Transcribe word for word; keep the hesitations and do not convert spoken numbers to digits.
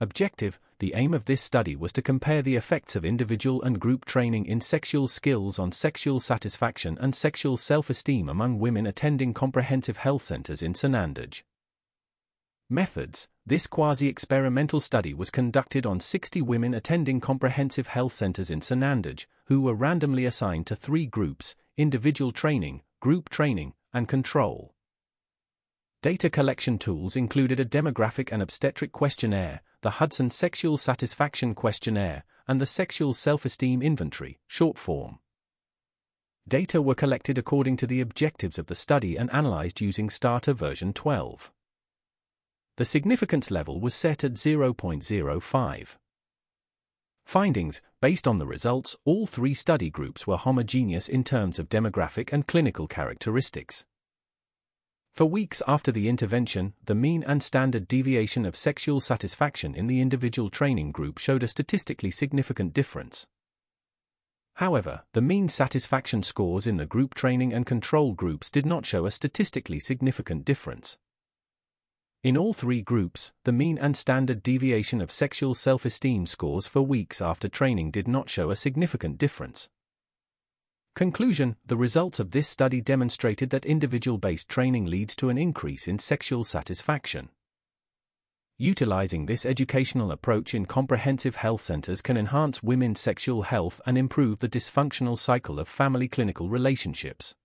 Objective: the aim of this study was to compare the effects of individual and group training in sexual skills on sexual satisfaction and sexual self-esteem among women attending comprehensive health centers in Sanandaj. Methods: this quasi-experimental study was conducted on sixty women attending comprehensive health centers in Sanandaj, who were randomly assigned to three groups: individual training, group training, and control. Data collection tools included a demographic and obstetric questionnaire, the Hudson Sexual Satisfaction Questionnaire, and the Sexual Self-Esteem Inventory, short form. Data were collected according to the objectives of the study and analyzed using Starter version twelve. The significance level was set at zero point zero five. Findings: based on the results, all three study groups were homogeneous in terms of demographic and clinical characteristics. For weeks after the intervention, the mean and standard deviation of sexual satisfaction in the individual training group showed a statistically significant difference. However, the mean satisfaction scores in the group training and control groups did not show a statistically significant difference. In all three groups, the mean and standard deviation of sexual self-esteem scores for weeks after training did not show a significant difference. Conclusion: the results of this study demonstrated that individual-based training leads to an increase in sexual satisfaction. Utilizing this educational approach in comprehensive health centers can enhance women's sexual health and improve the dysfunctional cycle of family clinical relationships.